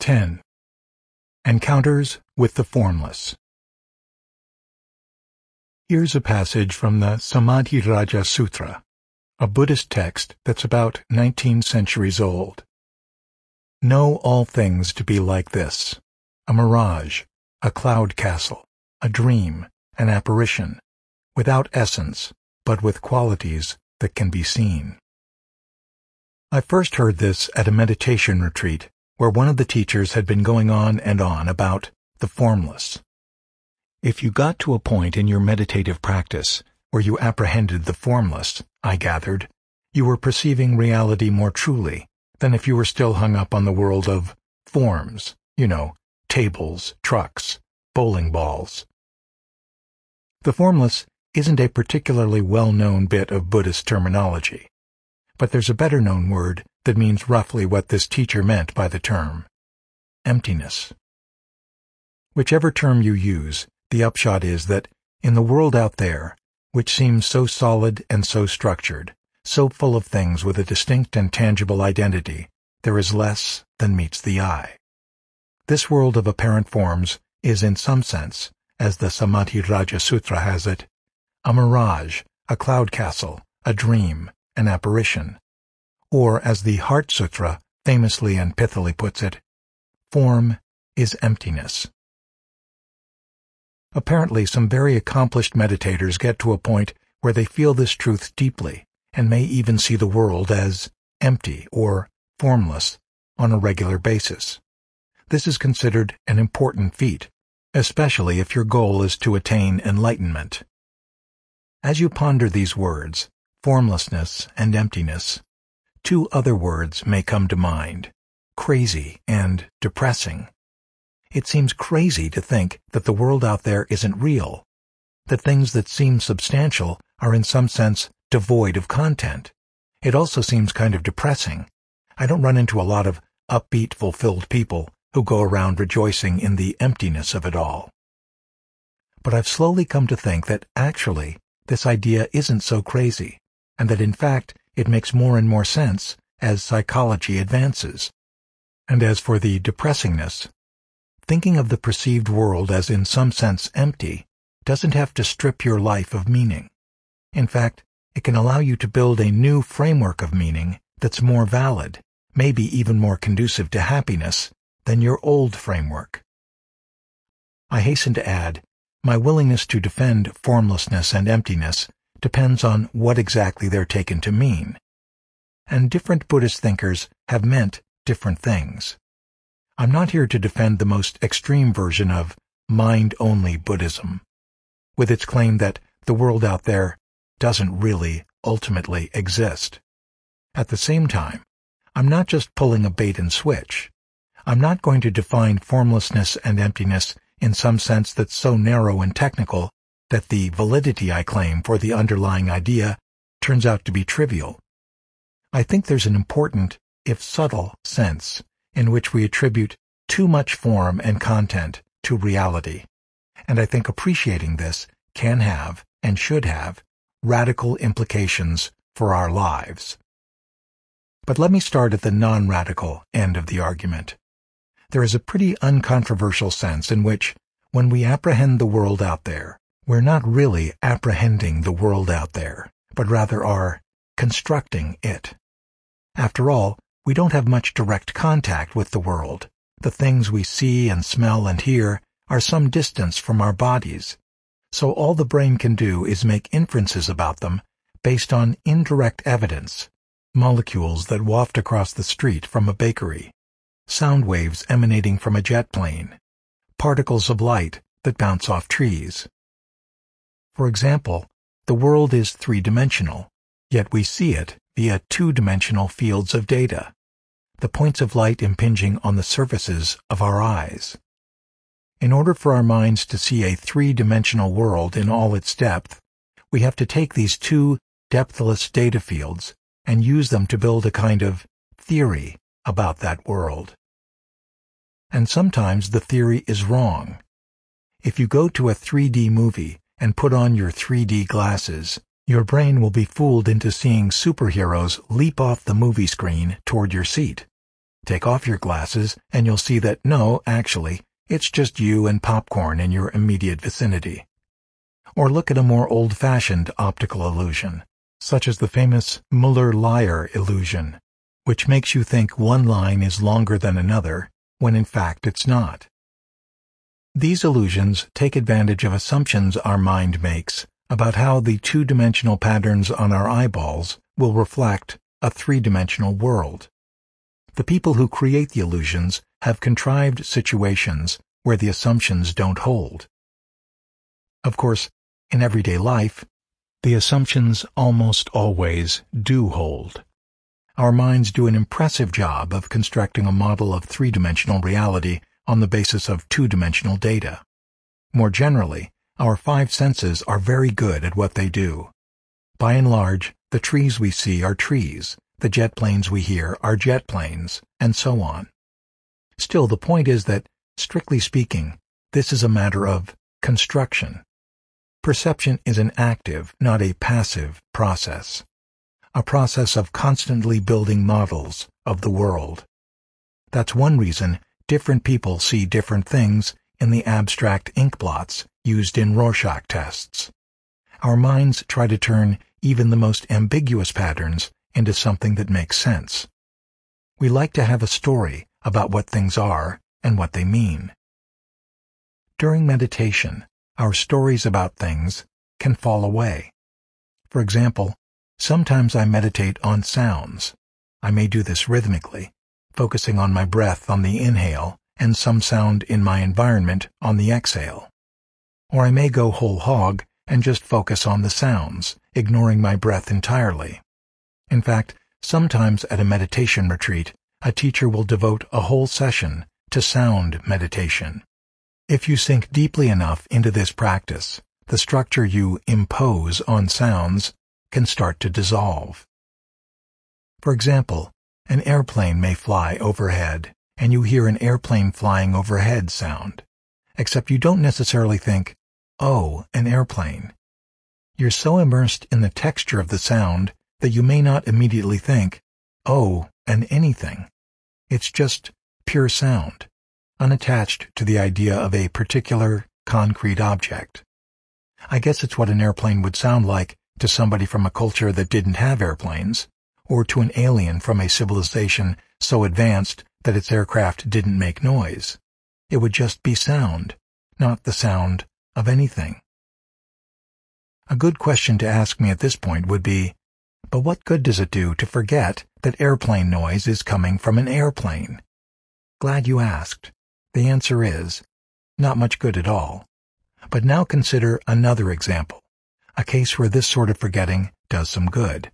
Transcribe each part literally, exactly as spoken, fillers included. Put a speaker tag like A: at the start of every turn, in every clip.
A: ten. Encounters with the Formless. Here's a passage from the Samadhi-Raja Sutra, a Buddhist text that's about nineteen centuries old. Know all things to be like this: a mirage, a cloud castle, a dream, an apparition, without essence, but with qualities that can be seen. I first heard this at a meditation retreat where one of the teachers had been going on and on about the formless. If you got to a point in your meditative practice where you apprehended the formless, I gathered, you were perceiving reality more truly than if you were still hung up on the world of forms, you know, tables, trucks, bowling balls. The formless isn't a particularly well-known bit of Buddhist terminology, but there's a better-known word that means roughly what this teacher meant by the term: emptiness. Whichever term you use, the upshot is that in the world out there, which seems so solid and so structured, so full of things with a distinct and tangible identity, there is less than meets the eye. This world of apparent forms is in some sense, as the Samadhi-Raja Sutra has it, a mirage, a cloud castle, a dream, an apparition, or as the Heart Sutra famously and pithily puts it, form is emptiness. Apparently, some very accomplished meditators get to a point where they feel this truth deeply and may even see the world as empty or formless on a regular basis. This is considered an important feat, especially if your goal is to attain enlightenment. As you ponder these words, formlessness and emptiness, two other words may come to mind: crazy and depressing. It seems crazy to think that the world out there isn't real, that things that seem substantial are in some sense devoid of content. It also seems kind of depressing. I don't run into a lot of upbeat, fulfilled people who go around rejoicing in the emptiness of it all. But I've slowly come to think that actually this idea isn't so crazy, and that in fact it makes more and more sense as psychology advances. And as for the depressingness, thinking of the perceived world as in some sense empty doesn't have to strip your life of meaning. In fact, it can allow you to build a new framework of meaning that's more valid, maybe even more conducive to happiness than your old framework. I hasten to add, my willingness to defend formlessness and emptiness depends on what exactly they're taken to mean. And different Buddhist thinkers have meant different things. I'm not here to defend the most extreme version of mind-only Buddhism, with its claim that the world out there doesn't really ultimately exist. At the same time, I'm not just pulling a bait-and-switch. I'm not going to define formlessness and emptiness in some sense that's so narrow and technical that the validity I claim for the underlying idea turns out to be trivial. I think there's an important, if subtle, sense in which we attribute too much form and content to reality, and I think appreciating this can have, and should have, radical implications for our lives. But let me start at the non-radical end of the argument. There is a pretty uncontroversial sense in which, when we apprehend the world out there, we're not really apprehending the world out there, but rather are constructing it. After all, we don't have much direct contact with the world. The things we see and smell and hear are some distance from our bodies, so all the brain can do is make inferences about them based on indirect evidence, molecules that waft across the street from a bakery, sound waves emanating from a jet plane, particles of light that bounce off trees. For example, the world is three-dimensional, yet we see it via two-dimensional fields of data, the points of light impinging on the surfaces of our eyes. In order for our minds to see a three-dimensional world in all its depth, we have to take these two depthless data fields and use them to build a kind of theory about that world. And sometimes the theory is wrong. If you go to a three D movie and put on your three D glasses, your brain will be fooled into seeing superheroes leap off the movie screen toward your seat. Take off your glasses and you'll see that no, actually, it's just you and popcorn in your immediate vicinity. Or look at a more old-fashioned optical illusion, such as the famous Muller-Lyer illusion, which makes you think one line is longer than another, when in fact it's not. These illusions take advantage of assumptions our mind makes about how the two-dimensional patterns on our eyeballs will reflect a three-dimensional world. The people who create the illusions have contrived situations where the assumptions don't hold. Of course, in everyday life, the assumptions almost always do hold. Our minds do an impressive job of constructing a model of three-dimensional reality on the basis of two-dimensional data. More generally, our five senses are very good at what they do. By and large, the trees we see are trees, the jet planes we hear are jet planes, and so on. Still, the point is that, strictly speaking, this is a matter of construction. Perception is an active, not a passive, process. A process of constantly building models of the world. That's one reason different people see different things in the abstract ink blots used in Rorschach tests. Our minds try to turn even the most ambiguous patterns into something that makes sense. We like to have a story about what things are and what they mean. During meditation, our stories about things can fall away. For example, sometimes I meditate on sounds. I may do this rhythmically, focusing on my breath on the inhale and some sound in my environment on the exhale. Or I may go whole hog and just focus on the sounds, ignoring my breath entirely. In fact, sometimes at a meditation retreat, a teacher will devote a whole session to sound meditation. If you sink deeply enough into this practice, the structure you impose on sounds can start to dissolve. For example, an airplane may fly overhead, and you hear an airplane flying overhead sound, except you don't necessarily think, oh, an airplane. You're so immersed in the texture of the sound that you may not immediately think, oh, an anything. It's just pure sound, unattached to the idea of a particular, concrete object. I guess it's what an airplane would sound like to somebody from a culture that didn't have airplanes, or to an alien from a civilization so advanced that its aircraft didn't make noise. It would just be sound, not the sound of anything. A good question to ask me at this point would be, but what good does it do to forget that airplane noise is coming from an airplane? Glad you asked. The answer is, not much good at all. But now consider another example, a case where this sort of forgetting does some good.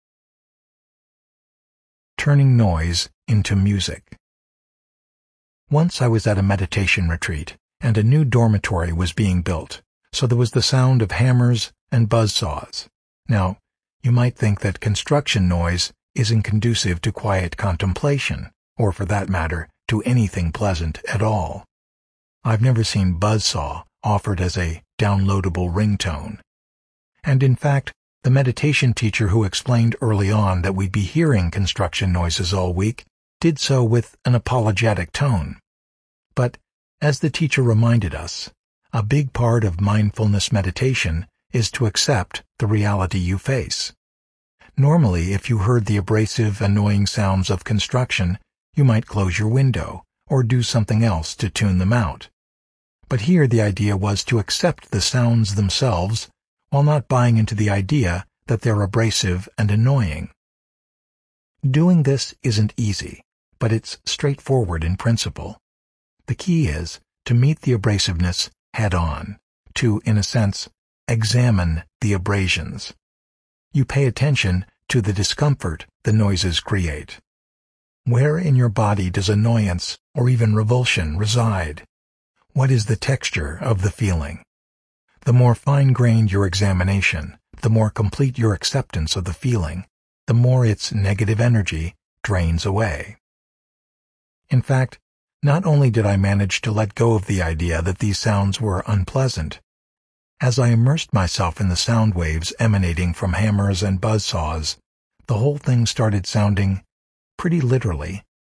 A: Turning noise into music. Once I was at a meditation retreat, and a new dormitory was being built, so there was the sound of hammers and buzzsaws. Now, you might think that construction noise isn't conducive to quiet contemplation, or for that matter, to anything pleasant at all. I've never seen buzzsaw offered as a downloadable ringtone. And in fact, the meditation teacher who explained early on that we'd be hearing construction noises all week did so with an apologetic tone. But, as the teacher reminded us, a big part of mindfulness meditation is to accept the reality you face. Normally, if you heard the abrasive, annoying sounds of construction, you might close your window or do something else to tune them out. But here the idea was to accept the sounds themselves while not buying into the idea that they're abrasive and annoying. Doing this isn't easy, but it's straightforward in principle. The key is to meet the abrasiveness head-on, to, in a sense, examine the abrasions. You pay attention to the discomfort the noises create. Where in your body does annoyance or even revulsion reside? What is the texture of the feeling? The more fine-grained your examination, the more complete your acceptance of the feeling, the more its negative energy drains away. In fact, not only did I manage to let go of the idea that these sounds were unpleasant, as I immersed myself in the sound waves emanating from hammers and buzzsaws, the whole thing started sounding, pretty literally,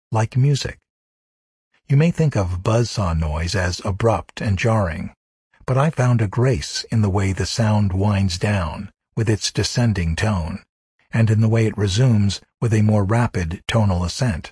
A: like music. You may think of buzzsaw noise as abrupt and jarring, but I found a grace in the way the sound winds down with its descending tone, and in the way it resumes with a more rapid tonal ascent.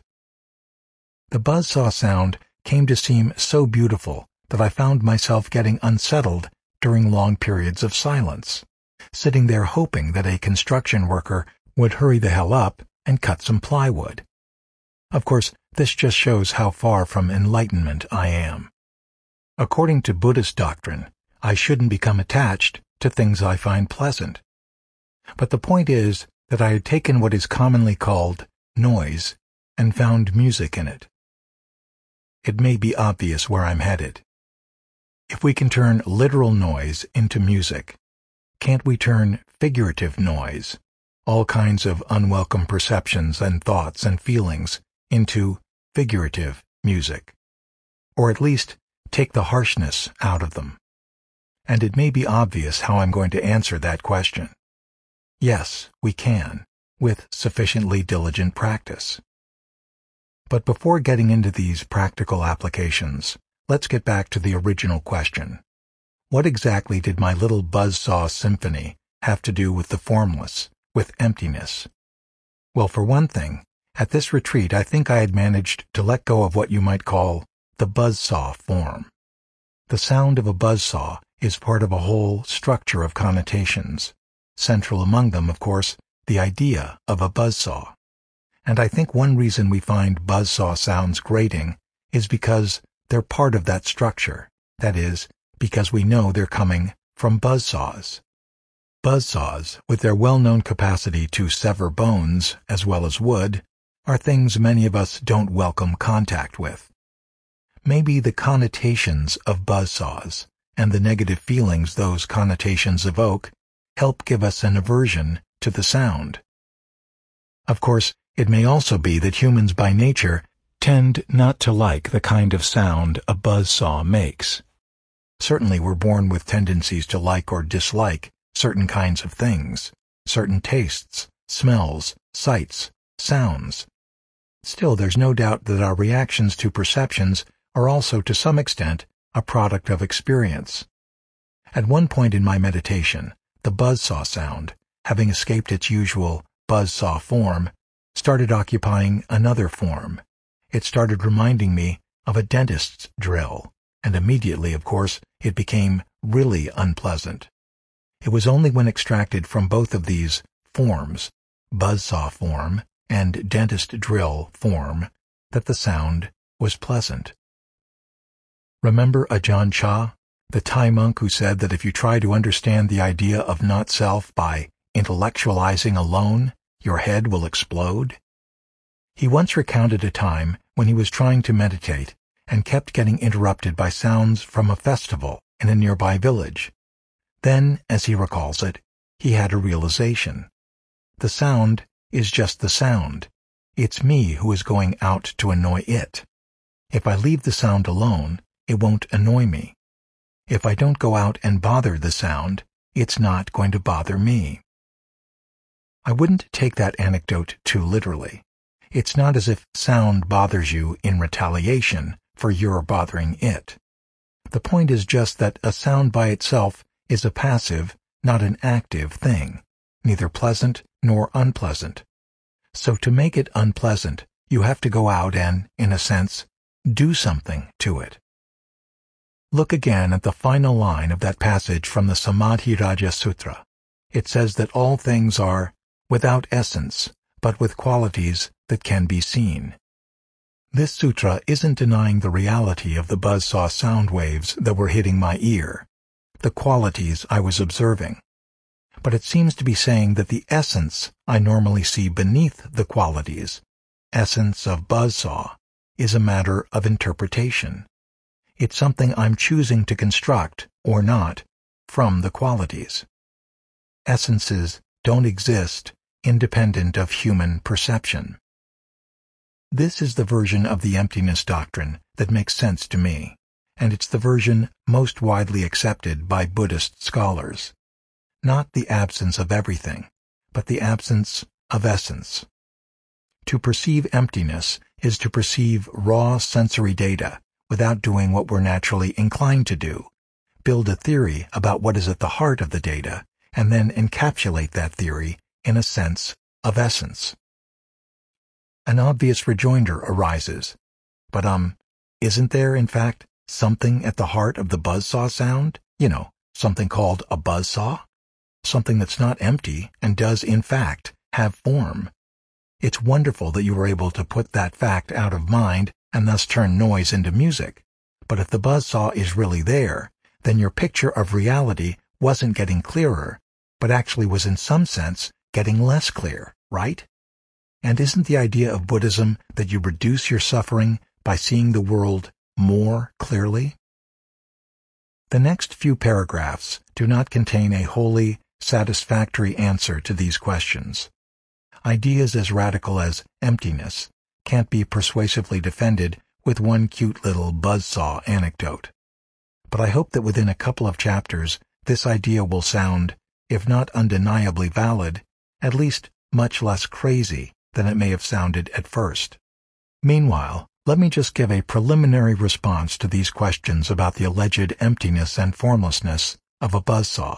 A: The buzzsaw sound came to seem so beautiful that I found myself getting unsettled during long periods of silence, sitting there hoping that a construction worker would hurry the hell up and cut some plywood. Of course, this just shows how far from enlightenment I am. According to Buddhist doctrine, I shouldn't become attached to things I find pleasant. But the point is that I had taken what is commonly called noise and found music in it. It may be obvious where I'm headed. If we can turn literal noise into music, can't we turn figurative noise, all kinds of unwelcome perceptions and thoughts and feelings, into figurative music? Or at least take the harshness out of them. And it may be obvious how I'm going to answer that question. Yes, we can, with sufficiently diligent practice. But before getting into these practical applications, let's get back to the original question. What exactly did my little buzzsaw symphony have to do with the formless, with emptiness? Well, for one thing, at this retreat I think I had managed to let go of what you might call the buzzsaw form. The sound of a buzzsaw is part of a whole structure of connotations, central among them, of course, the idea of a buzzsaw. And I think one reason we find buzzsaw sounds grating is because they're part of that structure, that is, because we know they're coming from buzzsaws. Buzzsaws, with their well-known capacity to sever bones as well as wood, are things many of us don't welcome contact with. Maybe the connotations of buzzsaws and the negative feelings those connotations evoke help give us an aversion to the sound. Of course, it may also be that humans by nature tend not to like the kind of sound a buzzsaw makes. Certainly we're born with tendencies to like or dislike certain kinds of things, certain tastes, smells, sights, sounds. Still, there's no doubt that our reactions to perceptions are also to some extent a product of experience. At one point in my meditation, the buzzsaw sound, having escaped its usual buzzsaw form, started occupying another form. It started reminding me of a dentist's drill, and immediately, of course, it became really unpleasant. It was only when extracted from both of these forms, buzzsaw form and dentist drill form, that the sound was pleasant. Remember Ajahn Chah, the Thai monk who said that if you try to understand the idea of not-self by intellectualizing alone, your head will explode? He once recounted a time when he was trying to meditate and kept getting interrupted by sounds from a festival in a nearby village. Then, as he recalls it, he had a realization. The sound is just the sound. It's me who is going out to annoy it. If I leave the sound alone, it won't annoy me. If I don't go out and bother the sound, it's not going to bother me. I wouldn't take that anecdote too literally. It's not as if sound bothers you in retaliation for your bothering it. The point is just that a sound by itself is a passive, not an active thing, neither pleasant nor unpleasant. So to make it unpleasant, you have to go out and, in a sense, do something to it. Look again at the final line of that passage from the Samadhi-Raja Sutra. It says that all things are without essence, but with qualities that can be seen. This sutra isn't denying the reality of the buzzsaw sound waves that were hitting my ear, the qualities I was observing. But it seems to be saying that the essence I normally see beneath the qualities, essence of buzzsaw, is a matter of interpretation. It's something I'm choosing to construct, or not, from the qualities. Essences don't exist independent of human perception. This is the version of the emptiness doctrine that makes sense to me, and it's the version most widely accepted by Buddhist scholars. Not the absence of everything, but the absence of essence. To perceive emptiness is to perceive raw sensory data without doing what we're naturally inclined to do, build a theory about what is at the heart of the data, and then encapsulate that theory in a sense of essence. An obvious rejoinder arises. But, um, isn't there, in fact, something at the heart of the buzzsaw sound? You know, something called a buzzsaw? Something that's not empty and does, in fact, have form. It's wonderful that you were able to put that fact out of mind and thus turn noise into music. But if the buzzsaw is really there, then your picture of reality wasn't getting clearer, but actually was in some sense getting less clear, right? And isn't the idea of Buddhism that you reduce your suffering by seeing the world more clearly? The next few paragraphs do not contain a wholly satisfactory answer to these questions. Ideas as radical as emptiness can't be persuasively defended with one cute little buzzsaw anecdote. But I hope that within a couple of chapters this idea will sound, if not undeniably valid, at least much less crazy than it may have sounded at first. Meanwhile, let me just give a preliminary response to these questions about the alleged emptiness and formlessness of a buzzsaw.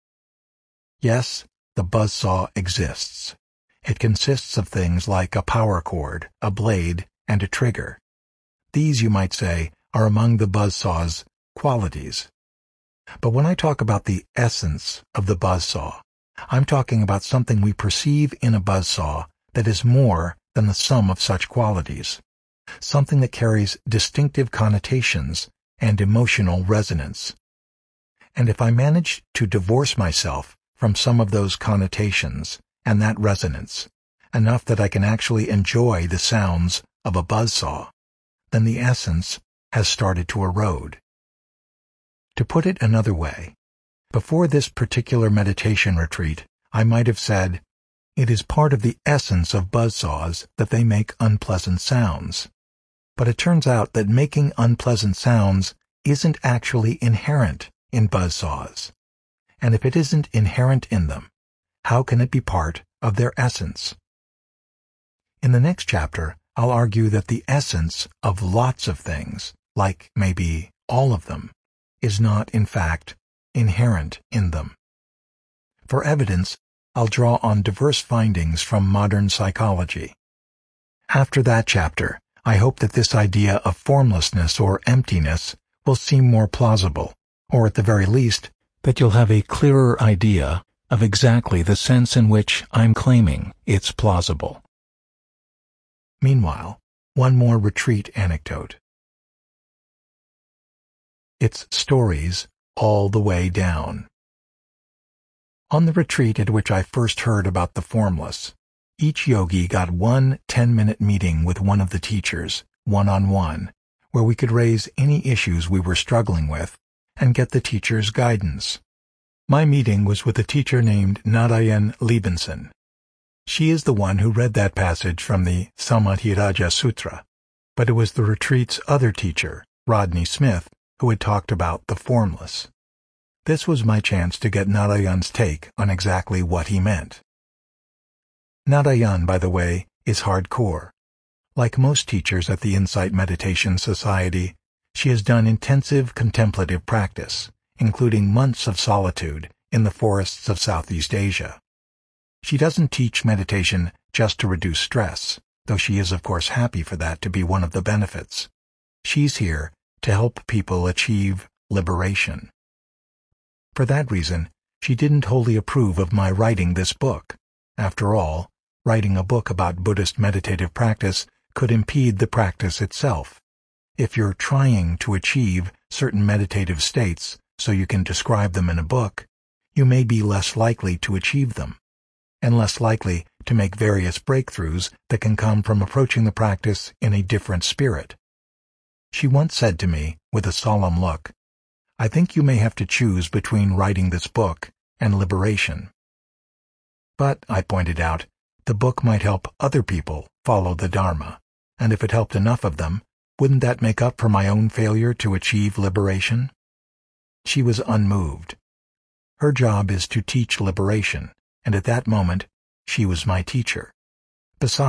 A: Yes, the buzzsaw exists. It consists of things like a power cord, a blade, and a trigger. These, you might say, are among the buzzsaw's qualities. But when I talk about the essence of the buzzsaw, I'm talking about something we perceive in a buzzsaw that is more than the sum of such qualities, something that carries distinctive connotations and emotional resonance. And if I manage to divorce myself from some of those connotations and that resonance, enough that I can actually enjoy the sounds of a buzzsaw, then the essence has started to erode. To put it another way, before this particular meditation retreat, I might have said, it is part of the essence of buzzsaws that they make unpleasant sounds. But it turns out that making unpleasant sounds isn't actually inherent in buzzsaws. And if it isn't inherent in them, how can it be part of their essence? In the next chapter, I'll argue that the essence of lots of things, like maybe all of them, is not, in fact, inherent in them. For evidence, I'll draw on diverse findings from modern psychology. After that chapter, I hope that this idea of formlessness or emptiness will seem more plausible, or at the very least, that you'll have a clearer idea of exactly the sense in which I'm claiming it's plausible. Meanwhile, one more retreat anecdote. It's stories all the way down. On the retreat at which I first heard about the formless, each yogi got one ten-minute meeting with one of the teachers, one-on-one, where we could raise any issues we were struggling with and get the teacher's guidance. My meeting was with a teacher named Narayan Liebenson. She is the one who read that passage from the Samadhi-Raja Sutra, but it was the retreat's other teacher, Rodney Smith, who had talked about the formless. This was my chance to get Narayan's take on exactly what he meant. Narayan, by the way, is hardcore. Like most teachers at the Insight Meditation Society, she has done intensive contemplative practice, including months of solitude in the forests of Southeast Asia. She doesn't teach meditation just to reduce stress, though she is of course happy for that to be one of the benefits. She's here to help people achieve liberation. For that reason, she didn't wholly approve of my writing this book. After all, writing a book about Buddhist meditative practice could impede the practice itself. If you're trying to achieve certain meditative states so you can describe them in a book, you may be less likely to achieve them, and less likely to make various breakthroughs that can come from approaching the practice in a different spirit. She once said to me, with a solemn look, "I think you may have to choose between writing this book and liberation." But, I pointed out, the book might help other people follow the Dharma, and if it helped enough of them, wouldn't that make up for my own failure to achieve liberation? She was unmoved. Her job is to teach liberation, and at that moment, she was my teacher. Besides,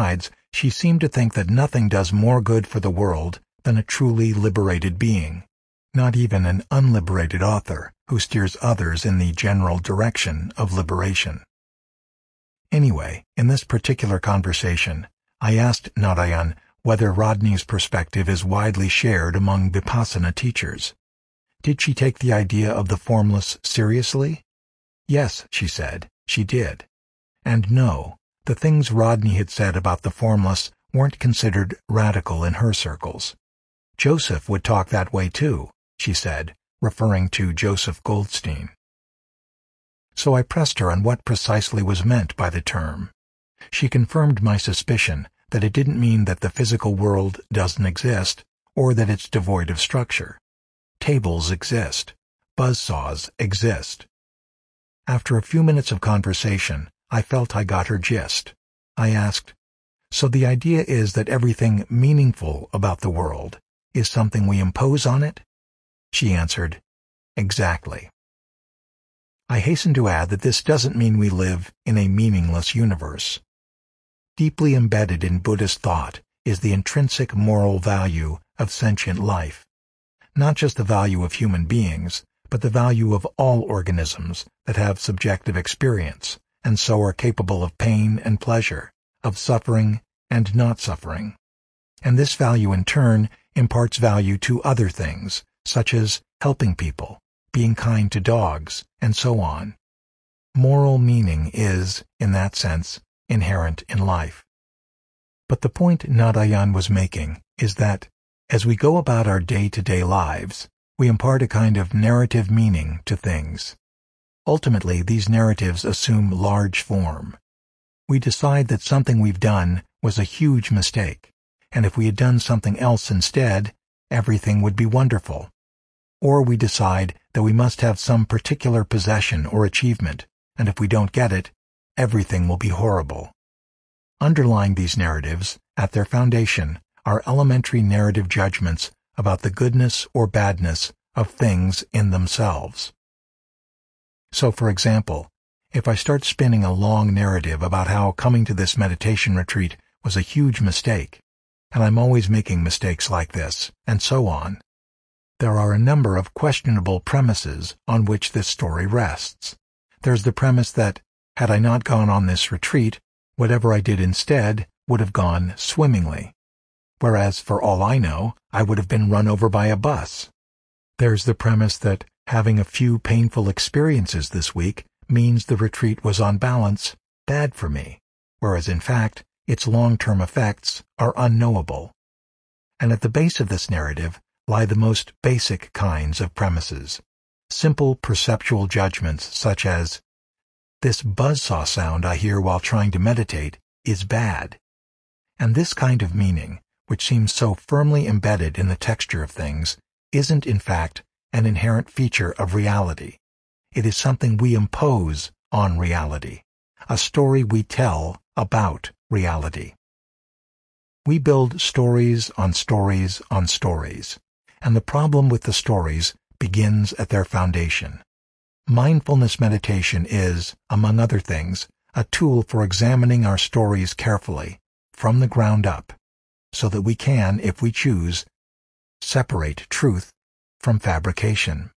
A: She seemed to think that nothing does more good for the world than a truly liberated being, not even an unliberated author who steers others in the general direction of liberation. Anyway, in this particular conversation, I asked Narayan whether Rodney's perspective is widely shared among Vipassana teachers. Did she take the idea of the formless seriously? Yes, she said, she did. And no, the things Rodney had said about the formless weren't considered radical in her circles. Joseph would talk that way too, she said, referring to Joseph Goldstein. So I pressed her on what precisely was meant by the term. She confirmed my suspicion that it didn't mean that the physical world doesn't exist or that it's devoid of structure. Tables exist. Buzzsaws exist. After a few minutes of conversation, I felt I got her gist. I asked, "So the idea is that everything meaningful about the world is something we impose on it?" She answered, "Exactly." I hasten to add that this doesn't mean we live in a meaningless universe. Deeply embedded in Buddhist thought is the intrinsic moral value of sentient life. Not just the value of human beings, but the value of all organisms that have subjective experience, and so are capable of pain and pleasure, of suffering and not suffering. And this value in turn imparts value to other things, such as helping people, being kind to dogs, and so on. Moral meaning is, in that sense, inherent in life. But the point Narayan was making is that, as we go about our day-to-day lives, we impart a kind of narrative meaning to things. Ultimately, these narratives assume large form. We decide that something we've done was a huge mistake, and if we had done something else instead, everything would be wonderful. Or we decide that we must have some particular possession or achievement, and if we don't get it, everything will be horrible. Underlying these narratives, at their foundation, are elementary narrative judgments about the goodness or badness of things in themselves. So, for example, if I start spinning a long narrative about how coming to this meditation retreat was a huge mistake, and I'm always making mistakes like this, and so on, there are a number of questionable premises on which this story rests. There's the premise that, had I not gone on this retreat, whatever I did instead would have gone swimmingly, whereas, for all I know, I would have been run over by a bus. There's the premise that having a few painful experiences this week means the retreat was on balance bad for me, whereas in fact, its long-term effects are unknowable. And at the base of this narrative lie the most basic kinds of premises, simple perceptual judgments such as, this buzzsaw sound I hear while trying to meditate is bad. And this kind of meaning, which seems so firmly embedded in the texture of things, isn't in fact an inherent feature of reality. It is something we impose on reality, a story we tell about reality. We build stories on stories on stories, and the problem with the stories begins at their foundation. Mindfulness meditation is, among other things, a tool for examining our stories carefully, from the ground up, so that we can, if we choose, separate truth from fabrication.